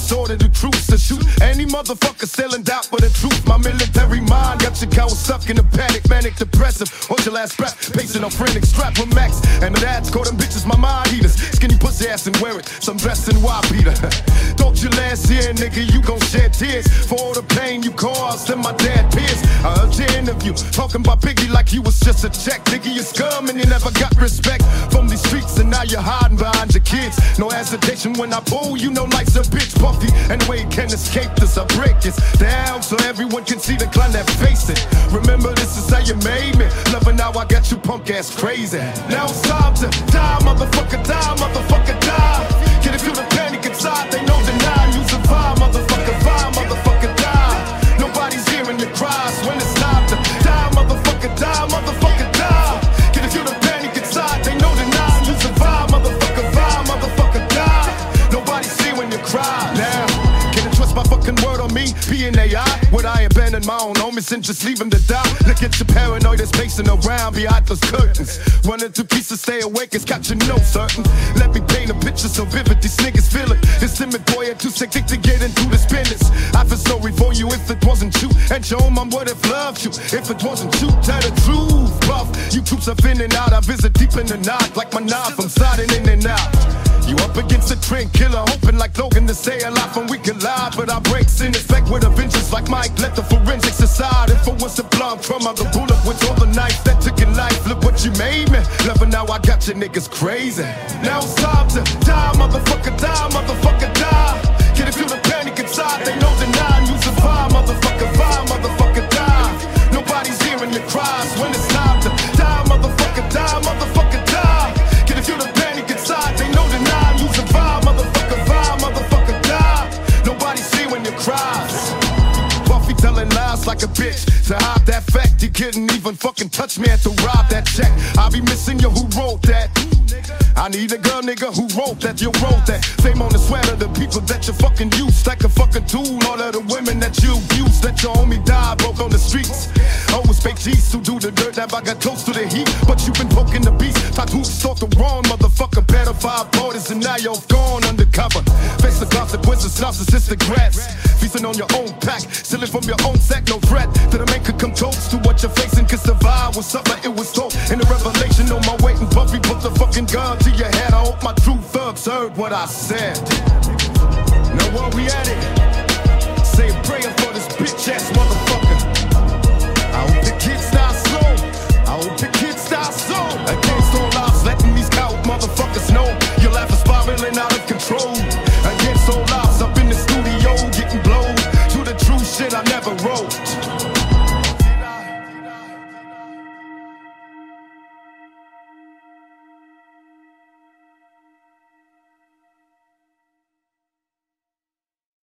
sword of the truth to shoot any motherfucker still in doubt for the truth. My military mind got your cow stuck in a panic, manic depressive. Hold your last breath, pacing on frantic, strap with Max. And the dads call them bitches my mind eaters. Skinny pussy ass and wear it, some dressed in wide beater. Thought you last year, nigga, you gon' shed tears for all the pain you caused and my dad peers. I heard your interview, talking about Biggie like he was just a check. Nigga, you scum and you never got respect from these streets, and now you're hiding behind your kids. No hesitation when I pull, you know life's a bitch. Puffy, and the way you can escape this, I break this down so everyone can see the clown that face it. Remember, this is how you made me. Loving how I got you punk ass crazy. Now it's time to die, motherfucker, die, motherfucker, die. Get it through the panic inside, they know deny. You survive, motherfucker, die. Nobody's hearing your cries when it's time to die, motherfucker, die. Get it through the panic inside, they know deny. You survive, motherfucker, die. Nobody's see when you cry. Now, can you trust my fucking word on me? Being AI, would I abandon my own homies and just leave them to die? Look at your paranoid that's pacing around behind those curtains. Running to pieces, stay awake, it's got you no certain. Let me paint a picture so vivid, these niggas feel it. This timid boy are too sick to get into this business. I feel sorry for you if it wasn't you. And your mom would have loved you if it wasn't you. Tell the truth, buff. You troops are in and out, I visit deep in the night. Like my knife, I'm sliding in and out. You up against a train killer, hoping like Logan to stay alive when we collide. But I breaks in effect with a vengeance like Mike. Let the forensics aside. If it was a blunt from other bullet with all the knives that took your life, look what you made me. Loving how I got you niggas crazy. Now it's time to die, motherfucker, die. Get it through the panic inside, they know deny. You survive, motherfucker, die. Nobody's hearing your cries when it's time to die, motherfucker, die. Get it through the panic inside, they know deny. You survive, motherfucker, die. Nobody's hearing your cries. Buffy telling lies like a bitch to hide that fact. You couldn't even fucking touch me and to rob that check. I be missing you, who wrote that? I need a girl, nigga, who wrote that? You wrote that. Fame on the sweater, the people that you fucking use like a fucking tool. All of the women that you abuse, that your homie died, broke on the streets. Always fake G's who do the dirt, that I got close to the heat. But you been poking the beast, tattoos thought the wrong motherfucker. Pedophile borders and now you're gone undercover. Face the gossip, wizards, narcissistic rats. Feasting on your own pack, stealing from your own sack, no threat. To the man could come close to what you're facing, cause the vibe was up, like it was told. In the revelation, on my way and Buffy put the fucking gun to your head. I hope my true thugs heard what I said. Now where we at it?